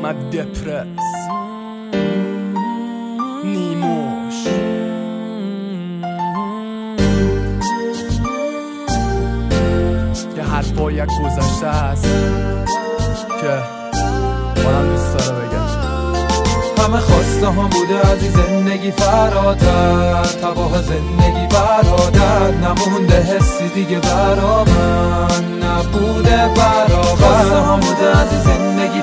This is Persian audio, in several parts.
محمد دپرس نیموش یه حرفا یک گذشته هست که آدم دوست داره بگم. همه خواسته هم بوده از این زندگی فراتر، تباه زندگی برادر، نمونده حسی دیگه برا من، نبوده برابر. خواسته هم بوده از این زندگی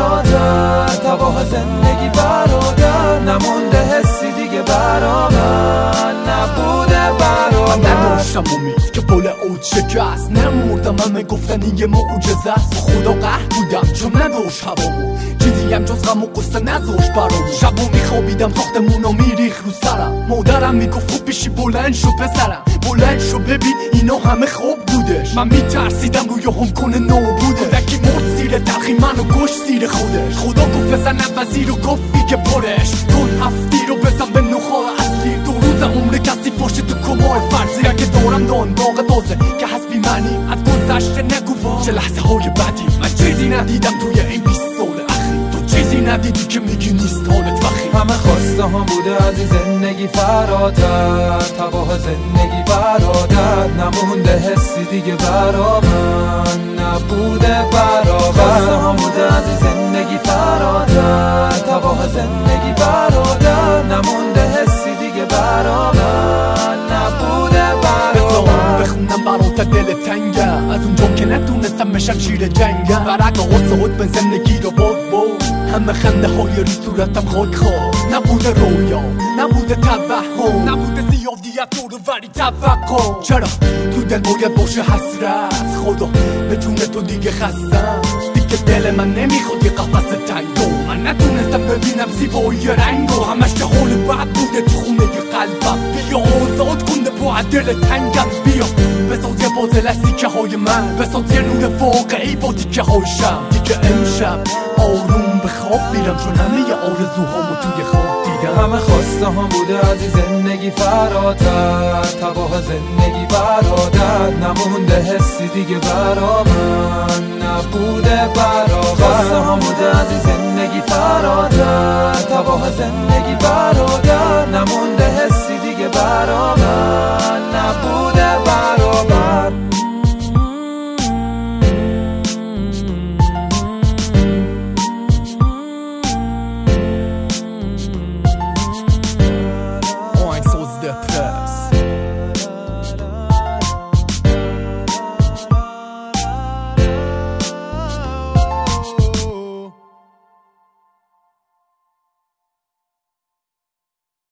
فراتر، تباه زندگی برادر، نمونده حسی دیگه برا من، نبوده برابر. من نداشتم امید که پل اوج شکست، نمردم همه گفتن این یه معجزه است. خدا قهر بودم چون نداشت هوامو، چیزی هم جز غم و قصه نداشت برامو. شبو میخوابیدم ساختمونو میریخ رو سرم، مادرم میگفت خوب بشی بلند شو پسرم، بلند شو ببین اینا همه خوب بودش. من میترسیدم روی هم کنه نابوده، کودکی مرد زیر تلخی منو کش زیر خودش. خدا گفت بزن نفسی رو گفتی که پرش کن، هفتی رو بزن به نخواه اصلی. دو روز عمر کسی باشه تو کمال فرضی، اگه دارم دان داغ بازه که حسبی منی از گذشته نگو چه لحظه های بدی. من چیزی ندیدم توی این 20 سال اخیر، تو چیزی ندیدی که میگی نیست حالت وخی. همه خواسته هم بوده از این زندگی فراتر، تباه زندگی برادر، نمونده حسی دیگه برا من، نبوده برابر. خواسته هم بوده از این زندگی فراتر، تباه زندگی برادر، نمونده حسی دیگه برا من، نبوده برابر. بخونم برات دل تنگم از اونجا که نتونستم بشم شیر جنگم، ورق آسود به زندگی رو باد همه خنده های روی صورتم خاک خواه. نبوده رویا، نبوده توهم، نبوده زیادیت دور وری توقع. چرا تو دل باید باشه حسرت، خدا به جون تو دیگه خستم، دیگه دل من نمیخواد یه قفص تنگو. من نتونستم ببینم زیبایی رنگو، همش که حال بد بوده تو خونه قلبم. بیا آزاد کنده با دل تنگم، بیا بساز یه باز لستیکه های من، بساز یه نور واقعی با تیکه های شم. دیگه امشب آروم به خواب میرم چون همه آرزوهامو توی خواب دیدم. همه خواسته هم بوده از این زندگی فراتر، تباه زندگی برادر، نمونده حسی دیگه برا من، نبوده برابر. خواسته هم بوده از این زندگی فراتر، تباه زندگی